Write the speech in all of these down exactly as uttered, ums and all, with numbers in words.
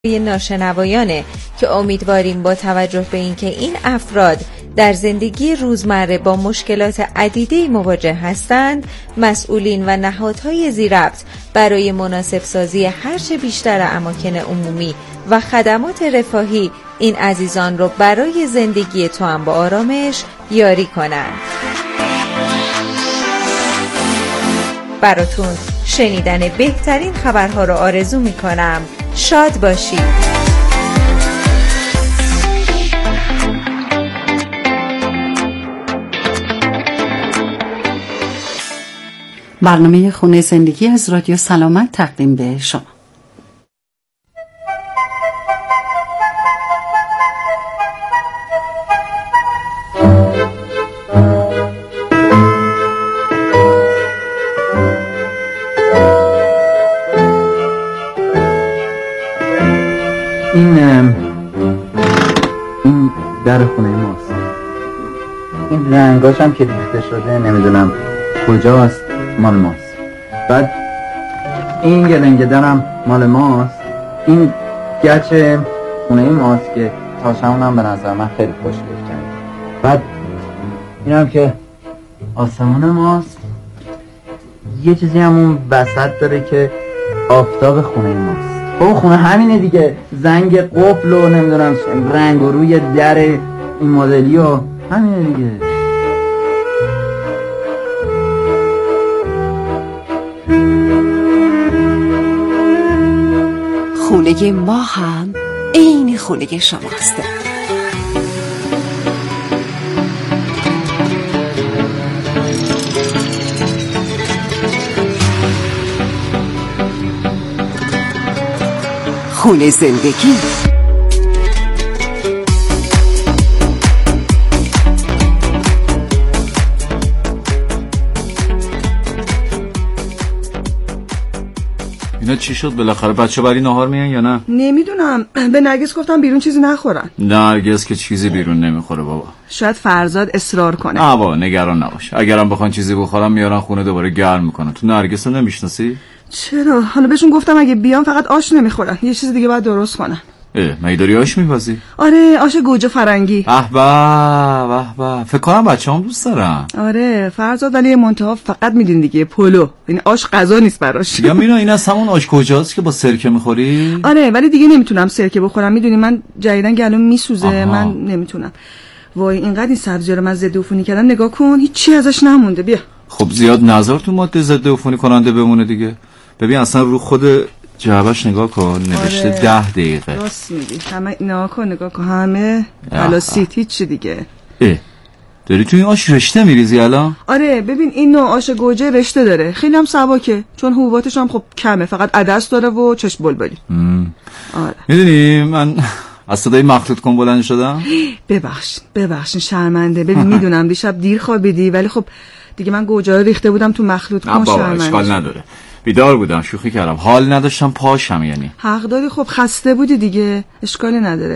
ناشنوایانه که امیدواریم با توجه به اینکه این افراد در زندگی روزمره با مشکلات عدیده‌ای مواجه هستند، مسئولین و نهادهای ذی‌ربط برای مناسب سازی هرچه بیشتر اماکن عمومی و خدمات رفاهی این عزیزان رو برای زندگی توأم با آرامش یاری کنند. براتون شنیدن بهترین خبرها رو آرزو می‌کنم. شاد باشید. برنامه خونه زندگی از رادیو سلامت تقدیم به شما. این این در خونه ماست. این رنگاش هم که ریخته شده نمیدونم کجاست، مال ماست. بعد این گلنگه درم مال ماست. این گچ خونه ماست که تاشمون هم به نظر من خیلی خوشگل کرد. بعد این هم که آسمون ماست. یه چیزی هم اون وسط داره که آفتاب خونه ماست. او خونه همینه دیگه، زنگ قفل و نمیدونم رنگ و روی در این مدلی و همینه دیگه. خونه ما هم عین خونه شماست. خونه زندگی. اینا چی شد بالاخره؟ بچه برای ناهار میان یا نه؟ نمیدونم، به نرگس گفتم بیرون چیزی نخورن. نرگس که چیزی بیرون نمیخوره بابا. شاید فرزاد اصرار کنه. نه بابا نگران نباش، اگرم بخوان چیزی بخورن میارن خونه دوباره گرم میکنن. تو نرگس رو نمیشناسی؟ چرا؟ حالا بهشون گفتم اگه بیان فقط آش نمیخورن، یه چیز دیگه باید درست کنن. اه، مگه داری آش میپزی؟ آره، آش گوجه فرنگی. به به به به، فکر کنم بچه‌ام دوست دارن. آره فرزاد، ولی منتها فقط میدین دیگه پلو، این آش غذا نیست براش. یا مینا این از همون آش کجاست که با سرکه میخوری؟ آره ولی دیگه نمیتونم سرکه بخورم، میدونی من جدیدن گلوم میسوزه. آها. من نمیتونم. وای اینقدر این سبزی‌ها رو من ضد عفونی کردم، نگاه کن هیچی ازش نمونده. بیا. خب زیاد نذار تو ماده ضد عفونی کننده بمونه دیگه. ببین اصلا رو خود جعبش نگاه کن، نوشته آره. ده دقیقه. راست میگی، همه اینا کن نگاه کن، همه پلاسیت هیچ دیگه. اه داری تو این آش رشته میریزی الان؟ آره ببین این نوع آش گوجه رشته داره، خیلی هم سبکه، چون حبوباتش هم خب کمه، فقط عدس داره و چشم بلبلی. آره میدونی من از صدای مخلوط کن بلند شدم. ببخشید ببخشید شرمنده. ببین میدونم دیشب دیر خوابیدی، ولی خب دیگه من گوجه رو ریخته بودم تو مخلوط کن. شرمنده. اشکال نداره، بیدار بودم، شوخی کردم، حال نداشتم پاشم. یعنی حق داری، خب خسته بودی دیگه، اشکالی نداره.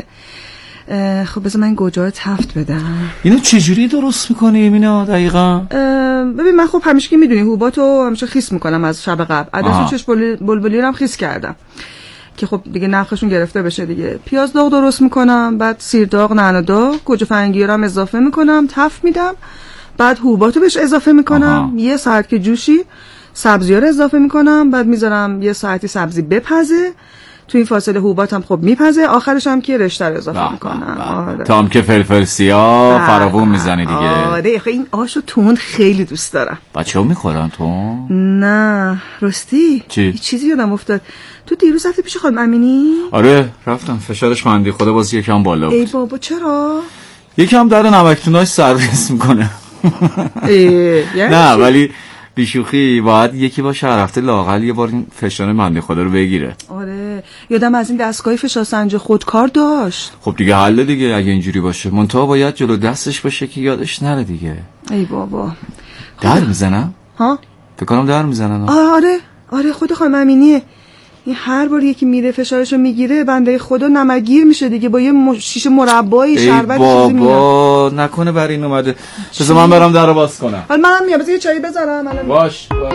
خب بذار من این گوجه رو تفت بدم. اینو چجوری درست میکنی مینا دقیقا؟ ببین من خب همیشه که میدونی حبوباتو همیشه خیس میکنم از شب قبل. عدس و چشم بلبلی رو هم خیس کردم که خب دیگه نفخشون گرفته بشه دیگه. پیاز داغ درست میکنم، بعد سیر داغ، نعنا داغ، گوجه فرنگی رو هم اضافه میکنم، تفت میدم، بعد حبوباتو بهش اضافه میکنم. آها. یه ساعت که جوشی سبزی‌ها رو اضافه میکنم، بعد میذارم یه ساعتی سبزی بپزه، تو این فاصله حبوباتم خب میپزه، آخرش هم که رشته رو اضافه میکنم. آره. تا هم که فلفل سیاه فراوون میزنی دیگه. آره این آشو تون خیلی دوست دارم. بچه‌ها میخورن تون؟ نه راستی چی؟ چیزی یادم افتاد، تو دیروز رفتی پیش خانم امینی؟ آره رفتم، فشارش مندی خدا باز یکم بالا بود. ای بابا چرا؟ یکم در نمکتوناش سرویس میکنه. نه ولی بیشوخی باید یکی باشه هر هفته لااقل یه بار این فشار مندی خدا رو بگیره. آره یادم از این دستگاه فشار سنج خودکار داشت. خب دیگه حل دیگه اگه اینجوری باشه، منتها باید جلو دستش باشه که یادش نره دیگه. ای بابا در میزنم؟ ها؟ فکر کنم در میزنن. آره آره خود خانم امینیه. این هر بار یکی میره فشارشو میگیره بنده خدا نمگیر میشه دیگه، با یه مش... شیشه مربایی شربت چیزی میاد. بابا نکنه بر این اومده. بذار من برام درو باز کنم. حالا منم میام، بذار یه چایی بذارم. باش باش.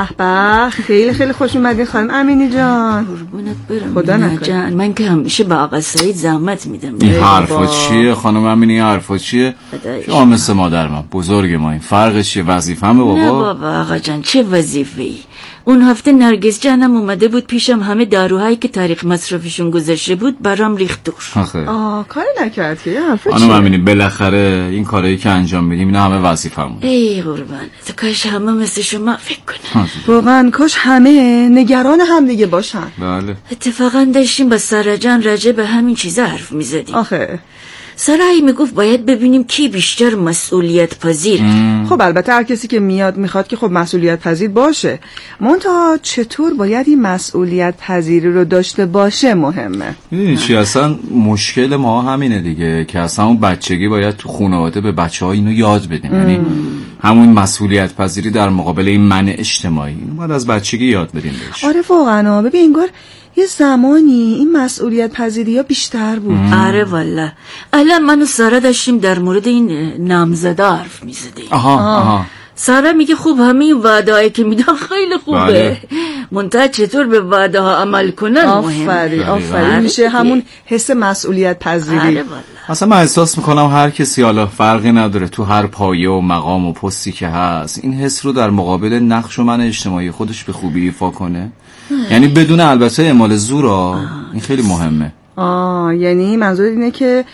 به به خیلی خیلی خوش اومدین خانم امینی جان. قربونت برم خدا نکنه. من که همیشه با آقا سعید زحمت میدم. این حرفا چیه خانم امینی؟ حرفا چیه؟ شما مثل مادر من بزرگ ما، این فرق چیه؟ وظیفه‌مه بابا. نه بابا آقا جان چه وظیفه‌ای؟ اون هفته نرگس جانم اومده بود پیشم، همه داروهایی که تاریخ مصرفشون گذشته بود برام ریخت دور. آخه آه کاری نکرد که حرفا چیه؟ خانم امینی بالاخره این کارایی که انجام میدیم اینا همه وظیفه‌مون. ای قربان تو کاش همه مثل شما فکر کنن. واقعا کاش همه نگران هم دیگه باشن. بله. اتفاقا داشتیم با سارا جان راجع به همین چیزا حرف میزدیم. آخه سارایی میگفت باید ببینیم کی بیشتر مسئولیت پذیر. خب البته هر کسی که میاد میخواد که خب مسئولیت پذیر باشه، منتها چطور باید این مسئولیت پذیری رو داشته باشه مهمه. میدونی چی اصلا مشکل ما همینه دیگه، که اصلا اون بچگی باید تو خانواده به بچه ها اینو یاد بدیم. یعنی همون مسئولیت پذیری در مقابل این من اجتماعی اینو باید از بچگی یاد بدیم بهش. آره واقعا. ببین انگار یه زمانی این مسئولیت پذیری ها بیشتر بود. آره والا الان من و سارا داشتیم در مورد این نامزده حرف میزدیم. آها آها. سارا میگه خوب همه این وعده‌ای که میدن خیلی خوبه، بله. منتها چطور به وعده ها عمل کنن مهمه. آفرین آفرین میشه همون حس مسئولیت پذیری. آره والا. اصلا من احساس میکنم هر کسی حالا فرقی نداره تو هر پایه و مقام و پستی که هست این حس رو در مقابل نقش و من اجتماعی خودش به خوبی ایفا کنه. یعنی بدون البته اعمال زور. این خیلی مهمه. آه یعنی منظور اینه که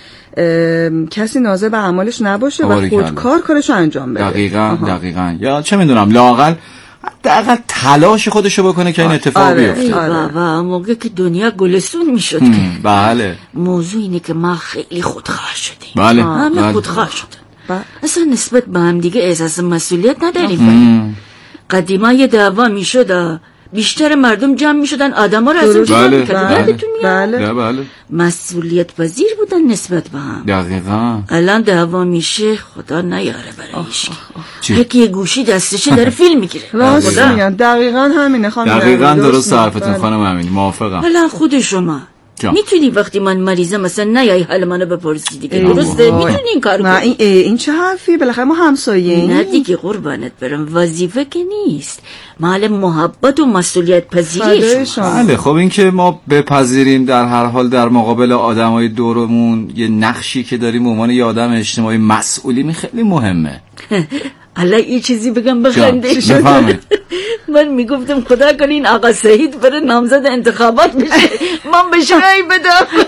کسی ناظر به اعمالش نباشه و خودکار کارشو انجام بده. دقیقاً دقیقاً. یا چه میدونم لااقل دقیقاً تلاش خودشو بکنه که این اتفاق آره. بیفته. آره. بابا موقع که دنیا گلستون میشد که. بله. موضوع اینه که ما خیلی خودخواه شدیم. بله. همه بله. خودخواه شدن. بله. اصلا نسبت به هم دیگه احساس مسئولیت نداریم. قدیما یه دعوا میشد بیشتر مردم جمع میشدن آدما رو از این جمع میکردن. یادتون میاد؟ بله. بله. مسئولیت پذیر بودن نسبت به هم. دقیقاً. الان دعوا میشه خدا نیاره برایش. یکی یه گوشی دستشه داره فیلم میگیره. راست میگن. دقیقاً همینه خانم. دقیقاً درست حرفتون خانم امینی. موافقم. الان خود شما میتونی وقتی من مریضم مثلا نیای حال منو بپرسی دیگه، درسته؟ میتونی این کارو کنی. این این چه حرفی؟ بالاخره ما همسایه‌ایم. نه دیگه قربانت برم، وظیفه که نیست، مال محبت و مسئولیت پذیری شما. بله خب این که ما بپذیریم در هر حال در مقابل آدمای دورمون یه نقشی که داریم به عنوان یه آدم اجتماعی مسئولی خیلی مهمه. الان یه چیزی بگم بخنده. بفهمید. من میگفتم خدا کنه این آقا سعید بره نامزد انتخابات بشه من بهش رأی بدم.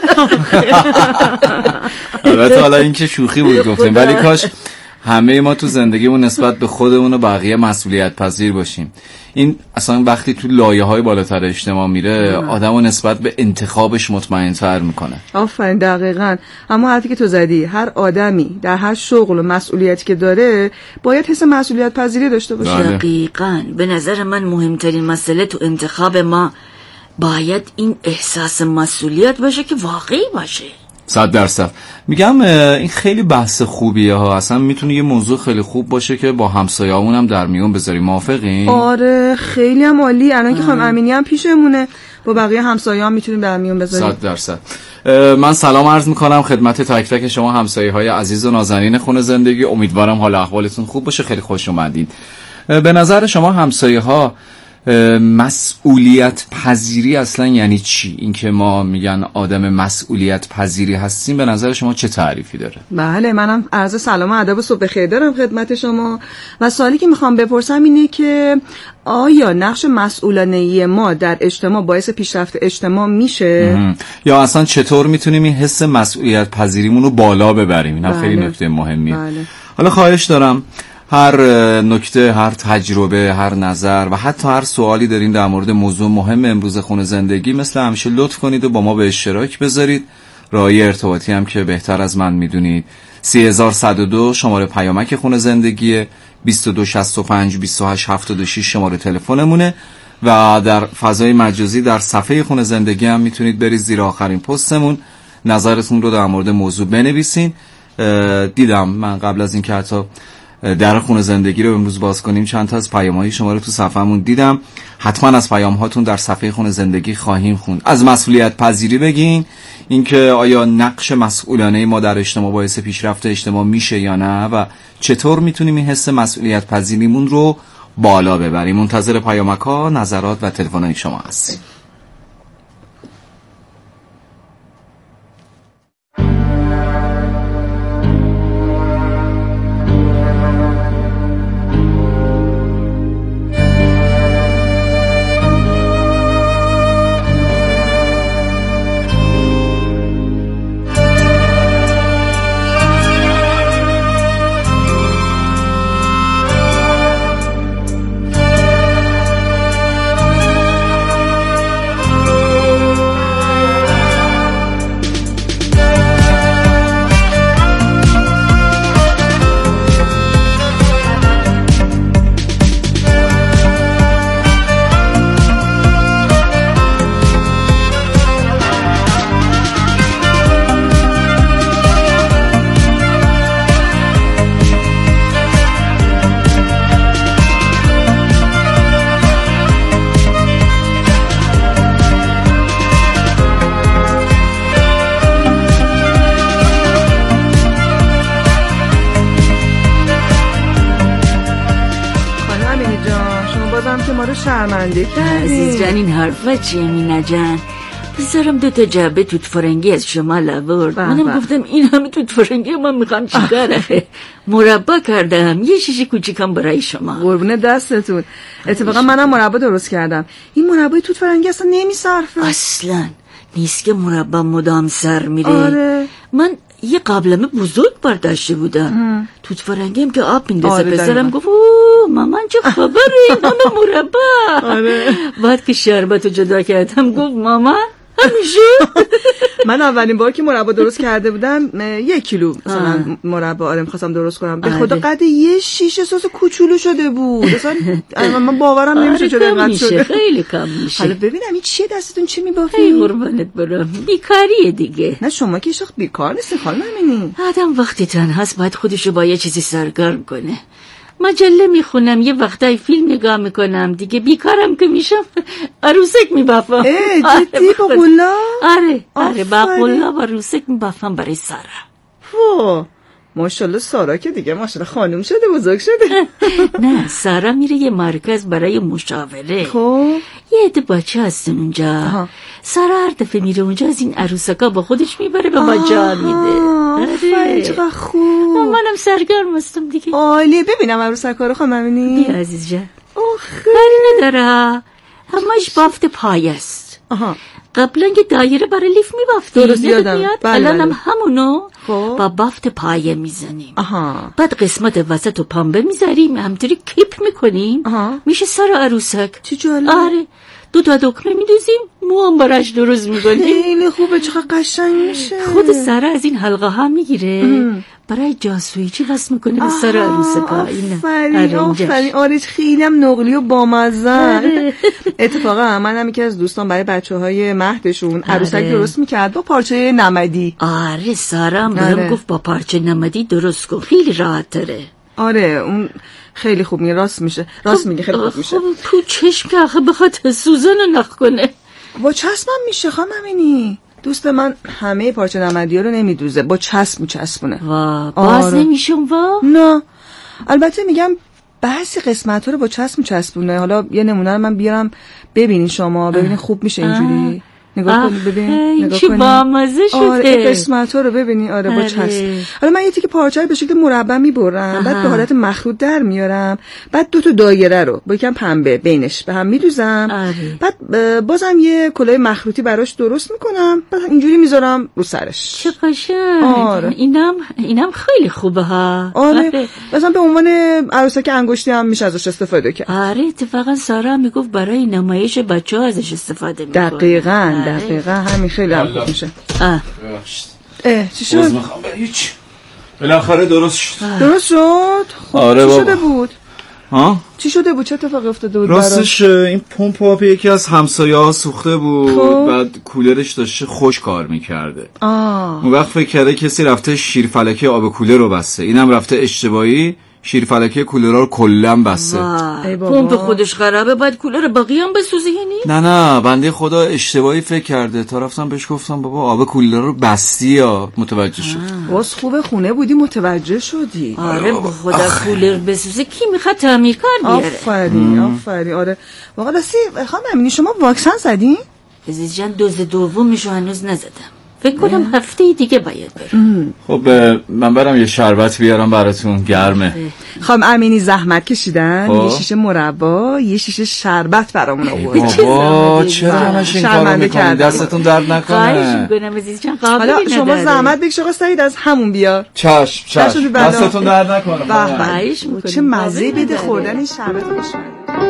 البته حالا این که شوخی بود گفتیم، ولی کاش همه ما تو زندگیمون نسبت به خودمون و بقیه مسئولیت پذیر باشیم. این اصلا وقتی تو لایه های بالاتر اجتماع میره آدمو نسبت به انتخابش مطمئن تر میکنه. آفرین دقیقاً. اما حرفی که تو زدی، هر آدمی در هر شغل و مسئولیتی که داره باید حس مسئولیت پذیری داشته باشه. بله. دقیقاً. به نظر من مهمترین مسئله تو انتخاب ما باید این احساس مسئولیت باشه که واقعی باشه. صد درصد. میگم این خیلی بحث خوبیه ها، اصلا میتونه یه موضوع خیلی خوب باشه که با همسایه‌مون هم در میون بذاریم. موافقین؟ آره خیلی هم عالی. الان که خانم امینی هم پیشمونه با بقیه همسایه‌ها میتونیم در میون بذاریم. صد درصد. من سلام عرض میکنم خدمت تک تک شما همسایه‌های عزیز و نازنین خونه زندگی. امیدوارم حال احوالتون خوب باشه. خیلی خوش اومدید. به نظر شما همسایه‌ها مسئولیت پذیری اصلا یعنی چی؟ اینکه ما میگن آدم مسئولیت پذیری هستیم، به نظر شما چه تعریفی داره؟ بله منم عرض سلام و ادب و صبح بخیر دارم خدمت شما و سوالی که میخوام بپرسم اینه که آیا نقش مسئولانه‌ای ما در اجتماع باعث پیشرفت اجتماع میشه؟ یا اصلا چطور میتونیم این حس مسئولیت پذیریمون رو بالا ببریم؟ این خیلی نکته مهمیه. بله. حالا خواهش دارم هر نکته، هر تجربه، هر نظر و حتی هر سوالی دارین در مورد موضوع مهم امروز خونه زندگی مثل همیشه لطف کنید و با ما به اشتراک بذارید. راهی ارتباطی هم که بهتر از من میدونید سه هزار و صد و دو شماره پیامک خونه زندگی، بیست و دو شصت و پنج بیست و هشت هفتاد و شش شماره تلفنمونه و در فضای مجازی در صفحه خونه زندگی هم میتونید برید زیر آخرین پستمون نظرتون رو در مورد موضوع بنویسین. دیدم من قبل از این که حتی در خونه زندگی رو امروز باز کنیم چند تا از پیام‌های شما رو تو صفحه‌مون دیدم. حتما از پیام‌هاتون در صفحه خونه زندگی خواهیم خوند. از مسئولیت پذیری بگین، اینکه آیا نقش مسئولانه ما در اجتماع باعث پیشرفت اجتماع میشه یا نه و چطور میتونیم این حس مسئولیت پذیریمون رو بالا ببریم. منتظر پیامک‌ها، نظرات و تلفن‌های شما هستیم. شرمنده کردی عزیز جان. این حرفا چیه مینه جان؟ بذارم دو تا جعبه توت فرنگی از شمال آورد. منم گفتم این همه توت فرنگی من میخوام چیکاره؟ مربا کردم، یه شیشه کوچیکم برای شما. قربونه دستتون. اتفاقا منم مربا درست کردم. این مربای توت فرنگی اصلا نمیصرفه. اصلا نیست که مربا مدام سر میره. آره. من یه قابلمه بزرگ برداشته بودم، توت فرنگی هم که آب میندازه. آره پسرم گفت اوه مامان چه خبره این همه مربا. آره. بعد که شربتو جدا کردم گفت مامان همیشه. من اولین بار که مربا درست کرده بودم یک کیلو مثلا مربا آره می‌خواستم درست کنم، به خدا قد یه شیشه سس کوچولو شده بود. اصلا من باورم نمیشه چه اینقدر شده. خیلی کم میشه. حالا ببینم این چیه دستتون چی میبافی؟ ای قربونت برم، بیکاریه دیگه. نه شما که شخص بیکار نیستی خانم امینی. آدم وقتی تنهاست باید خودشو با یه چیزی سرگرم کنه. مجله میخونم، یه وقتای فیلم نگاه میکنم، دیگه بیکارم که میشم عروسک میبافم. اه جدی با قلا؟ آره آره با قلا و عروسک میبافم برای سارا. واه ماشاءالله سارا که دیگه ماشاءالله خانم شده، بزرگ شده. نه سارا میره یه مرکز برای مشاوره. خب یه عده بچه هستن اونجا. سارا هر دفعه میره اونجا از این عروسکا با خودش میبره به ما جا میده. آره چقدر خوب. منم سرگرم هستم دیگه. عالی. ببینم عروسکا رو خانم امینی. بیا عزیز جان. آخه کاری نداره، همش بافت پای است. آها قبلا یه دایره برای لیف میبافتیم، درست یادم. الان هم همونو با بافت پایه میزنیم. آها. بعد قسمت وسط و پنبه میذاریم، همطوری کیپ میکنیم. آها. میشه سر عروسک. چه جالب. آره دو تا دکمه میدوزیم، مو هم براش درست میکنیم. خیلی خوبه، چقدر قشنگ میشه. خود سر از این حلقه ها میگیره برای جاسویچی وصل میکنه به سر عروسکا. آفرین آفرین. آره خیلی هم نقلی و بامزه. اتفاقا من هم یکی از دوستان برای بچه های مهدشون عروسک درست میکرد با پارچه نمدی. آره سارا هم بهم گفت با پارچه نمدی درست کن، خیلی راحت تره. آره اون خیلی خوب میگه، راست میشه، راست میگه، خیلی خوب میشه. تو چشم که آخه بخواد سوزن نخ کنه با چسب هم میشه خانم امینی. دوست من همه پارچه نمدی ها رو نمیدوزه، با چسب میچسبونه. وا باز آره. نمیشون وا؟ نه البته میگم بعضی قسمت ها رو با چسب میچسبونه. حالا یه نمونه رو من بیارم ببینین شما، ببینین خوب میشه اینجوری. نگاه کنید ببین، نگاه کنید. با مزه شده. آره قسمت‌ها رو ببینی. آره با چسب. حالا من یه تیکه پارچه رو به شکل مربع میبرم، بعد به حالت مخروط در میارم، بعد دو تا دایره رو با یکم پنبه بینش به هم میدوزم. بعد بازم یه کلاه مخروطی براش درست میکنم، بعد اینجوری میذارم رو سرش. چه قشنگ. آره. اینم اینم خیلی خوبه ها. آره. آره. مثلا به عنوان عروسک انگشتی هم میشه ازش استفاده کرد. آره اتفاقا سارا میگفت برای نمایش بچه‌ها ازش استفاده میکنه. دقیقاً دقیقاً همین خیلی هم خوب میشه. اه اه چی شد؟ هیچ بالاخره درست شد. درست شد؟ خب آره چی شده بود؟ ها؟ چی شده بود؟ چه اتفاقی افتاده بود؟ راستش این پمپ آب یکی از همسایه‌ها سوخته بود. خب. بعد کولرش داشته خوش کار میکرده. آه. اون وقت فکر کرده کسی رفته شیر فلکه آب کولر رو بسته، اینم رفته اشتباهی شیر فلکی کولرها رو کلا بسته. پمپ خودش خرابه، باید کولر باقی هم بسوزه یعنی؟ نه نه بنده خدا اشتباهی فکر کرده. تا رفتم بهش گفتم بابا آب کولر رو بستی یا متوجه شد. باز خوبه خونه بودی متوجه شدی. آره به خدا کولر بسوزه کی میخواد تعمیر کار بیاره؟ آفرین آفرین. آره واقعا راستی خانم امینی شما واکسن زدین؟ عزیز جان دوز دومشو هنوز نزدم، فکر کنم هفته دیگه باید برم. خب من برم یه شربت بیارم براتون، گرمه. خانم امینی زحمت کشیدن، یه شیشه مربا یه شیشه شربت برامون آوردن. بابا چرا همش این کارو میکنی؟ دستتون درد نکنه. خواهش میکنم عزیز جان. حالا شما زحمت بکش آقا سعید از همون بیار. چشم چشم دستتون درد نکنه. خواهش میکنم. چه مزه بده خوردن این شربت خوشمزه.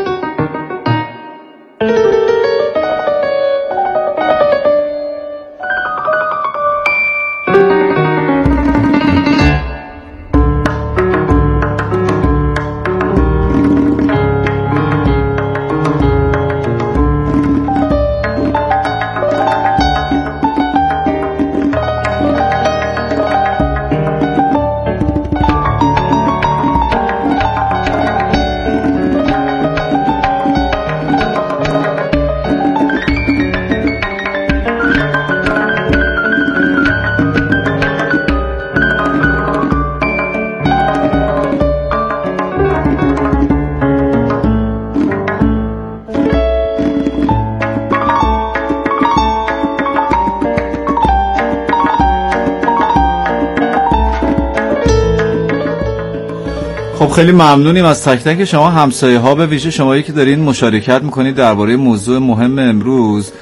خیلی ممنونیم از تک تک شما همسایه ها، به ویژه شمایی که دارین مشارکت میکنید درباره موضوع مهم امروز.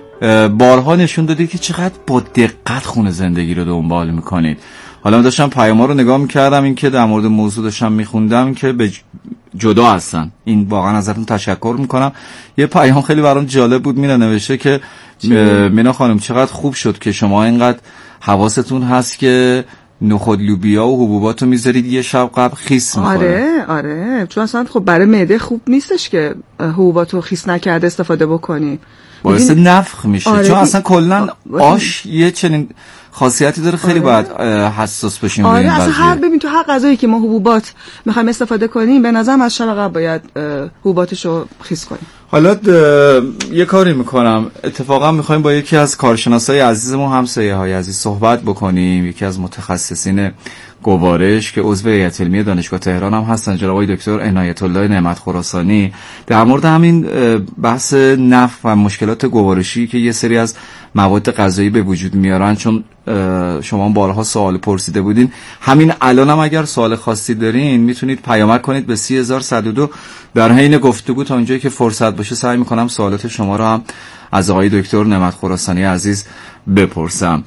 بارها نشون دادید که چقدر با دقت خونه زندگی رو دنبال میکنید. حالا من داشتم پیام‌ها رو نگاه میکردم، این که در مورد موضوع داشتم میخوندم که به جدا هستن. این واقعا ازتون تشکر میکنم. یه پیام خیلی برام جالب بود، مینا نوشته که مینا خانم چقدر خوب شد که شما اینقدر حواستون هست که نخود لوبیا و حبوبات رو میذارید یه شب قبل خیس میکنه. آره آره چون اصلا خب برای معده خوب نیستش که حبوبات رو خیس نکرده استفاده بکنی، باعث نفخ میشه. آره چون اصلا کلا آش یه چنین خاصیتی داره، خیلی آره. باید حساس بشیم. آره اصلا هر ببین تو هر غذایی که ما حبوبات میخوایم استفاده کنیم به نظرم از شب قبل باید حبوباتشو خیس کنیم. حالا یه کاری میکنم، اتفاقا میخوایم با یکی از کارشناسای عزیزمون همسایه های عزیز صحبت بکنیم، یکی از متخصصین گوارش که عضو هیئت علمی دانشگاه تهران هم هستن، جناب آقای دکتر عنایت الله نعمت خراسانی، در مورد همین بحث نفخ و مشکلات گوارشی که یه سری از مواد غذایی به وجود میارن. چون شما بارها سوال پرسیده بودین، همین الان هم اگر سوال خاصی دارین میتونید پیامک کنید به سی هزار و صد و دو. در حین گفتگو تا اونجایی که فرصت باشه سعی میکنم سوالات شما رو هم از آقای دکتر نعمت خراسانی عزیز بپرسم.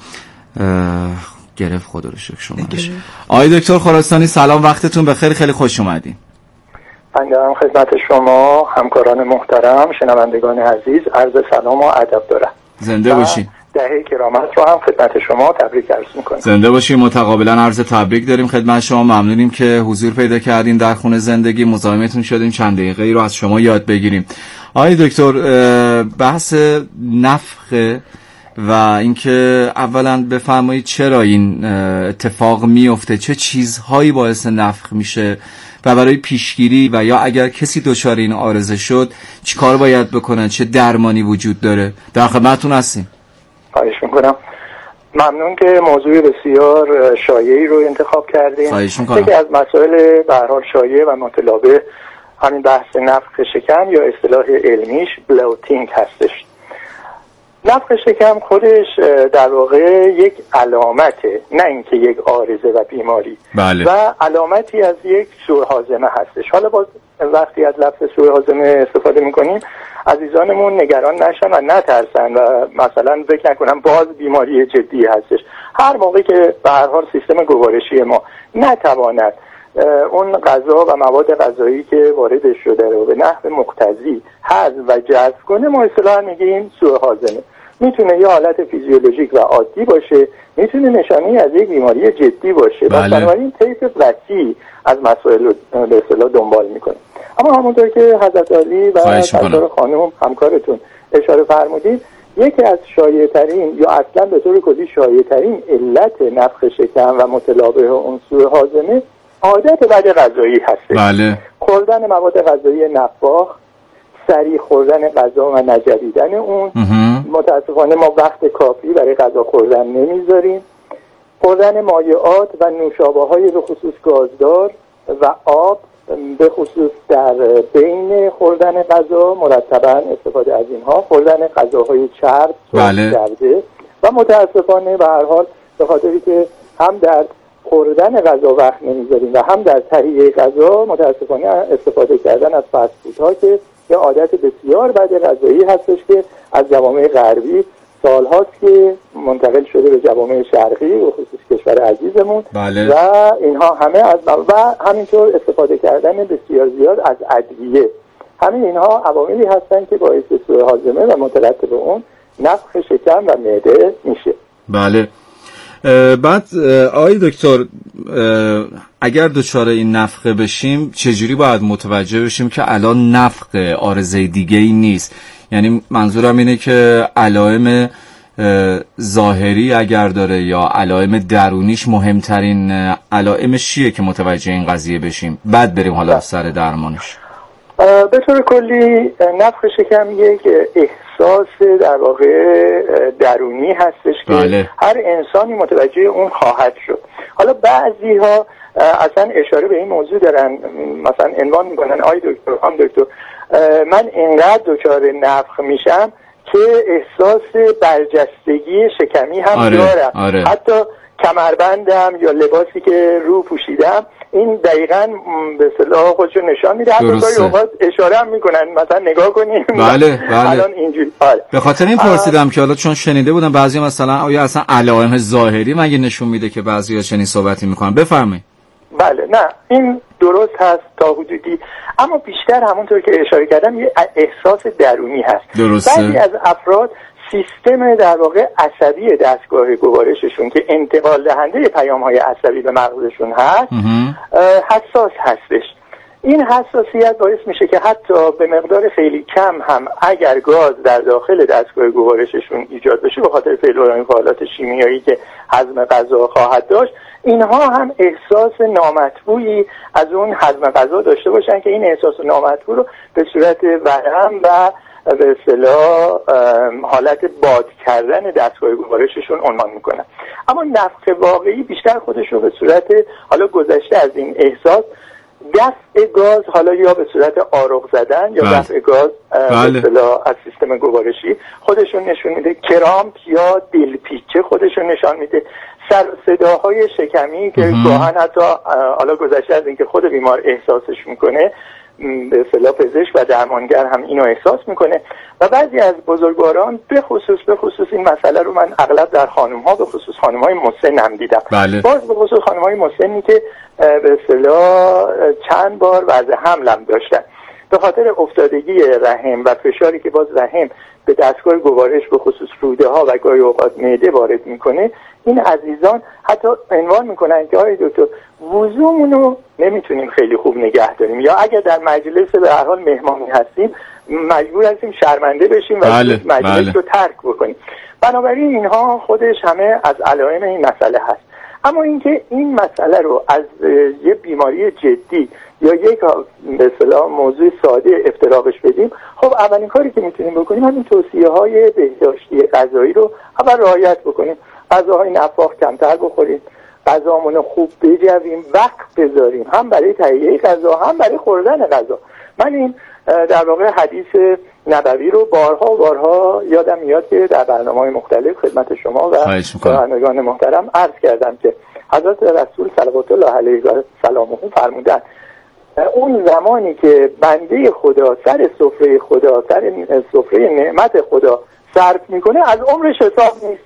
گرفت خدا رو شکر شما باشه. آقای دکتر خراسانی سلام، وقتتون بخیر، خیلی خوش اومدین. بنده هم خدمت شما همکاران محترم شنوندگان عزیز عرض سلام و ادب دارم. زنده باشین. دهه کرامت رو هم خدمت شما تبریک عرض می‌کنم. زنده باشین. متقابلا عرض تبریک داریم خدمت شما. ممنونیم که حضور پیدا کردین در خونه زندگی، مزاحمتون شدیم چند دقیقه ای رو از شما یاد بگیریم. آقای دکتر بحث نفخ و اینکه اولا بفرمایید چرا این اتفاق میفته، چه چیزهایی باعث نفخ میشه و برای پیشگیری و یا اگر کسی دچار این عارضه شد چیکار باید بکنن، چه درمانی وجود داره؟ در خدمتتون هستیم. خواهش میکنم. ممنون که موضوع بسیار شایعی رو انتخاب کردین. خواهش میکنم. یکی از مسائل به هر حال شایع و متلابه همین بحث نفخ شکم یا اصطلاح علمیش بلوتینگ هستش. نفخ شکم خودش در واقع یک علامته، نه اینکه یک عارضه و بیماری. بله. و علامتی از یک سوء هاضمه هستش. حالا باز وقتی از لفظ سوء هاضمه استفاده میکنیم عزیزانمون نگران نشن و نترسن و مثلا فکر نکنن باز بیماری جدی هستش. هر موقع که به هر حال سیستم گوارشی ما نتواند اون غذا و مواد غذایی که وارد شده رو به نحو مقتضی هضم و جذب کنه، ما اصطلاحاً میگیم سوء هاضمه. میتونه یه حالت فیزیولوژیک و عادی باشه، میتونه نشانه از یک بیماری جدی باشه. بله. و بنابراین طیف وسیع از مسائل رو به اصطلاح دنبال میکنه. اما همونطور که حضرت علی و سرکار خانم همکارتون اشاره فرمودید، یکی از شایع ترین یا اصلا به طور کلی شایع ترین علت نفخ شکم و متلابه اون سوء هاضمه عادت بد غذایی هست. بله. خوردن مواد غذایی نفاخ، سریع خوردن غذا و نجریدن اون. متاسفانه ما وقت کافی برای غذا خوردن نمیذاریم. خوردن مایعات و نوشابه‌های به خصوص گازدار و آب به خصوص در بین خوردن غذا، مرتبا استفاده از اینها. خوردن غذاهای چرب، بله. کرده و متاسفانه به هر حال به خاطری که هم در خوردن غذا وقت نمیذاریم و هم در تهیه غذا متاسفانه استفاده کردن از فست فودها که یه عادت بسیار بد غذایی هستش که از جوامع غربی سالهاست که منتقل شده به جوامع شرقی و خصوص کشور عزیزمون. بله. و اینها همه از و همینطور استفاده کردن بسیار زیاد از ادویه، همین اینها عواملی هستن که باعث سوء هاضمه و مترتب اون نفخ شکم و معده میشه. بله. بعد آقای دکتر اگر دچار این نفخه بشیم چجوری باید متوجه بشیم که الان نفخه عارضه دیگه ای نیست؟ یعنی منظورم اینه که علائم ظاهری اگر داره یا علائم درونیش مهمترین علائمش چیه که متوجه این قضیه بشیم بعد بریم حالا سر درمانش؟ به طور کلی نفخ شکم یک احساس در واقع درونی هستش که بله. هر انسانی متوجه اون خواهد شد. حالا بعضی ها اصلا اشاره به این موضوع دارن، مثلا عنوان میکنن آی دکتر هم دکتر من اینقدر دچار نفخ میشم که احساس برجستگی شکمی هم آره، دارم. آره. حتی کمربندم یا لباسی که رو پوشیدم این دقیقاً به اصطلاح خودشو نشان میده. حتی گاهی اوقات اشاره هم میکنن مثلا نگاه کنیم. بله بله. الان اینجوری. آره. به خاطر این پرسیدم که حالا چون شنیده بودم بعضی مثلا آیا اصلا علائم ظاهری مگه نشون میده که بعضیا چنین صحبتی میکنن. بفرمایید. بله نه این درست هست تا حدودی، اما بیشتر همونطور که اشاره کردم یه احساس درونی هست. درسته. بعضی از افراد سیستم در واقع عصبی دستگاه گوارششون که انتقال دهنده پیام‌های عصبی به مغزشون هست حساس هستش. این حساسیت باعث میشه که حتی به مقدار خیلی کم هم اگر گاز در داخل دستگاه گوارششون ایجاد بشه به خاطر فعل و فعالات شیمیایی که هضم غذا خواهد داشت، اینها هم احساس نامطبوعی از اون هضم غذا داشته باشن که این احساس نامطبوع رو به صورت ورم و به اصطلاح حالت باد کردن دستگاه گوارششون عنوان میکنن. اما نفخ واقعی بیشتر خودش رو به صورت حالا گذشته از این احساس دفع گاز، حالا یا به صورت آرق زدن یا دفع گاز به اصطلاح از سیستم گوارشی خودشون نشون میده. کرامپ یا دلپیچه خودشون نشان میده. سر و صداهای شکمی که گاهن حتی حالا گذشته از اینکه خود بیمار احساسش میکنه به اصطلاح پزشک و درمانگر هم اینو احساس میکنه. و بعضی از بزرگواران به خصوص به خصوص این مسئله رو من اغلب در خانم ها به خصوص خانم های مسن هم دیدم. بله. باز به خصوص خانم های مسنی که به اصطلاح چند بار وضع حملم داشتن به خاطر افتادگی رحم و فشاری که باز رحم به دستگاه گوارش به خصوص روده ها و گاهی اوقات معده وارد میکنه، این عزیزان حتی عنوان میکنن که آقای دکتر وضومون رو نمیتونیم خیلی خوب نگه داریم، یا اگر در مجلس به هر حال مهمانی هستیم مجبور هستیم شرمنده بشیم و بله، مجلس بله. رو ترک بکنیم. بنابراین اینها خودش همه از علائم این مسئله هست. اما اینکه این مسئله رو از یه بیماری جدی یا یک به اصطلاح موضوع ساده افتراقش بدیم، خب اولین کاری که میتونیم بکنیم همین توصیه های بهداشتی غذایی رو اول رعایت بکنیم. غذاهای نفاخ کمتر بخوریم، غذامون رو خوب بجویم، وقت بذاریم هم برای تهیه غذا هم برای خوردن غذا. من این در واقع حدیث نبوی رو بارها و بارها یادم میاد که در برنامه‌های مختلف خدمت شما و شنوندگان محترم عرض کردم که حضرت رسول صلوات الله علیه و سلامه فرمودن اون زمانی که بنده خدا سر سفره خدا سر سفره نعمت خدا صرف میکنه از عمرش حساب نیست.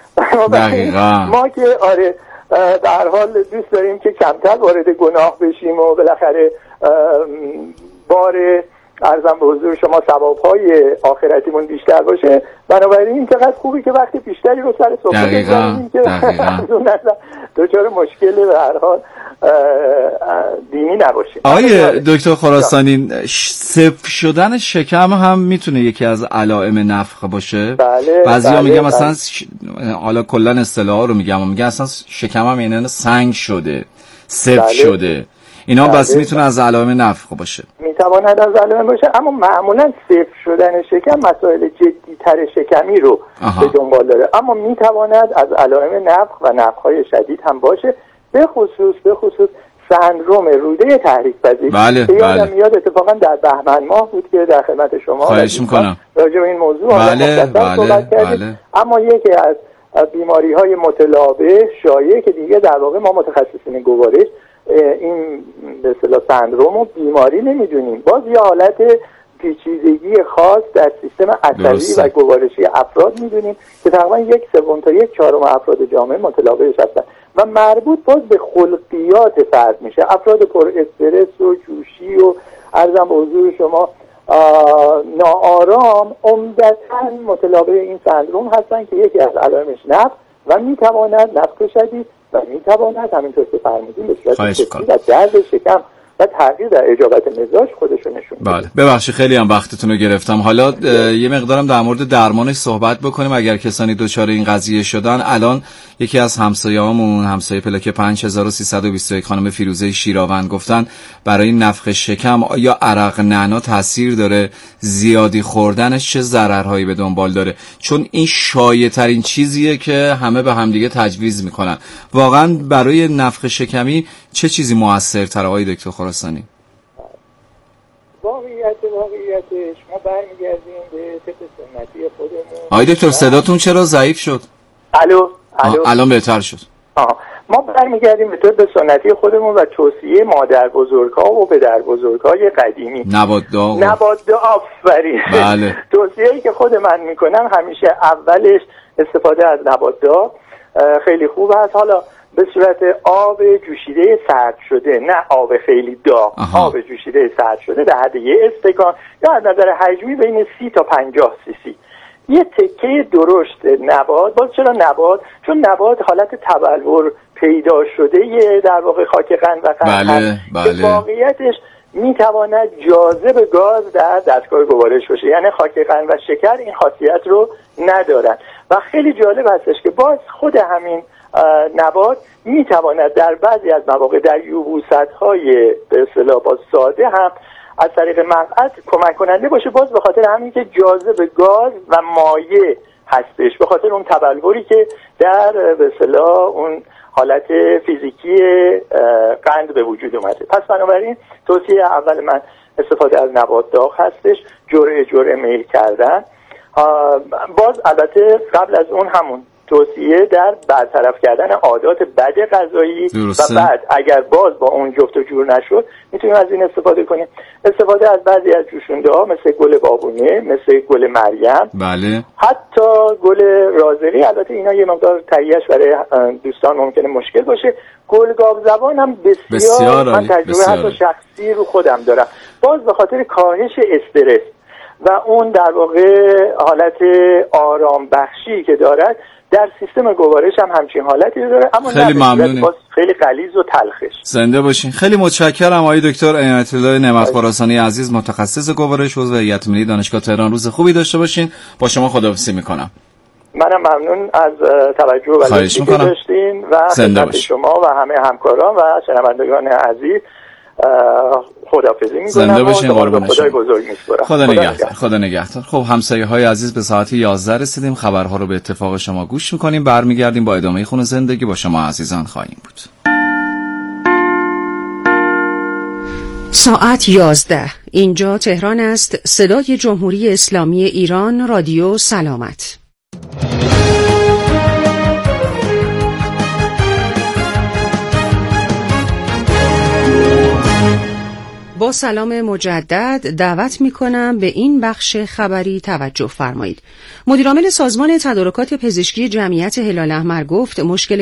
ما که آره به هر حال دوست داریم که کمتر وارد گناه بشیم و بالاخره بار عرضم به حضور شما ثواب‌های آخرتیمون بیشتر باشه. بنابراین چقدر خوبی که وقتی بیشتری رو سر صحبت بزنیم که دچار مشکل به هر حال دینی نباشیم. آقای دکتر خراسانی، صفر شدن شکم هم میتونه یکی از علائم نفخ باشه؟ بله. بعضیا بله میگن بله. مثلا ش... حالا کلا اصطلاحا رو میگم، میگن اصلا شکمم یعنی سنگ شده، صفر بله. شده. اینا بله. بس میتونه از علائم نفخ باشه. میتواند از علائم باشه، اما معمولا صفر شدن شکم مسائل جدی‌تر شکمی رو آها. به دنبال داره، اما میتواند از علائم نفخ و نفخ‌های شدید هم باشه، به خصوص به خصوص سندروم روده تحریک پذیر. بله یادم بله. میاد اتفاقا در بهمن ماه بود که در خدمت شما خواهش میکنم راجع به این موضوع بله بله صحبت کردیم. بله. اما یکی از بیماری‌های متلابه شایع که دیگه در واقع ما متخصصین گوارش این به اصطلاح سندروم و بیماری نمیدونیم، باز یه حالت پیچیدگی خاص در سیستم عصبی و گوارشی افراد میدونیم که تقریبا یک سوم تا یک چهارم افراد جامعه متلابهش هستن و مربوط باز به خلقیات فرد میشه. افراد پر استرس و جوشی و عرضم به حضور شما ناآرام عمدتاً متلابه این سندروم هستن که یکی از علائمش نفخ و میتواند نفخ شدید و میتواند همینطور که فرمودیم به صورت جدی و درد شکم و تغییر در اجابت مزاج خودشون نشون میده. بله ببخشید خیلی هم وقتتون رو گرفتم. حالا یه مقدارم در مورد درمانش صحبت بکنیم. اگر کسانی دچار این قضیه شدن، الان یکی از همسایه‌هامون، همسایه پلاک پنج هزار و سیصد و بیست و یک خانم فیروزه شیراوند گفتن برای نفخ شکم یا عرق نعنا تاثیر داره، زیادی خوردنش چه ضررهایی به دنبال داره، چون این شایع ترین چیزیه که همه به همدیگه تجویز میکنن. واقعا برای نفخ شکمی چه چیزی موثرتره آقای دکتر خراسانی؟ واقعیت واقعیتش ما برمیگردیم به طب سنتی خودمون. آقای دکتر صداتون چرا ضعیف شد؟ الو الو الان بهتر شد. آه. ما برمیگردیم به طب سنتی خودمون و توصیه مادر بزرگ‌ها و پدر بزرگ‌های قدیمی. نبات داغ نبات داغ آفرین. بله. توصیه‌ای که خود من میکنم همیشه اولش استفاده از نبات داغ خیلی خوب است. حالا به صورت آب جوشیده سرد شده، نه آب خیلی داغ. آها. آب جوشیده سرد شده در حد یه استکان یا از نظر حجمی بین سی تا پنجاه سی سی. یه تکه درشت نبات. باز چرا نبات؟ چون نبات حالت تبلور پیدا شده یه در واقع خاک قند و قند بله بله. واقعیتش میتواند جاذب گاز در دستگاه گوارش باشه، یعنی خاک قند و شکر این خاصیت رو ندارن و خیلی جالب هستش که باز خود همین نبات میتواند در بعضی از مواقع در یبوست‌های به اصطلاح باز ساده هم از طریق مقعد کمک کننده باشه، باز به خاطر همین که جاذب گاز و مایع هستش، به خاطر اون تبلوری که در به اصطلاح اون حالت فیزیکی قند به وجود اومده. پس بنابراین توصیه اول من استفاده از نبات داغ هستش، جرعه جرعه میل کردن. باز البته قبل از اون همون توصیه در برطرف کردن عادات بد غذایی و بعد اگر باز با اون جفت و جور نشد میتونیم از این استفاده کنیم. استفاده از بعضی از جوشونده ها مثل گل بابونه، مثل گل مریم، بله، حتی گل رازری. البته اینا یه مقدار تهیه‌اش برای دوستان ممکنه مشکل باشه. گل گاو زبان هم بسیار, بسیار من تجربه حتی شخصی رو خودم دارم، باز به خاطر کاهش استرس و اون در واقع حالت آرام بخشی که دارد در سیستم گوارش هم همچین حالتی داره، اما خیلی ممنونیم، خیلی غلیظ و تلخش. زنده باشین. خیلی متشکرم آقای دکتر عنایت الله نعمت خراسانی عزیز، متخصص گوارش عضو هیئت ملی دانشگاه تهران. روز خوبی داشته باشین. با شما خداحافظی میکنم. منم ممنون از توجه و لطفی که داشتین و خدمت شما و همه همکاران و شنوندگان عزیز خداحافظی میکنم. زنده باشین. قربان خدای بزرگ میسپارم. خدا نگهدار. خدا نگهدار. خب همسایه های عزیز، به ساعت یازده رسیدیم. خبرها رو به اتفاق شما گوش میکنیم. برمیگردیم با ادامه خون زندگی با شما عزیزان خواهیم بود. ساعت یازده. اینجا تهران است. صدای جمهوری اسلامی ایران، رادیو سلامت. با سلام مجدد دعوت می کنم به این بخش خبری توجه فرمایید. مدیرعامل سازمان تدارکات پزشکی جمعیت هلال احمر گفت مشکل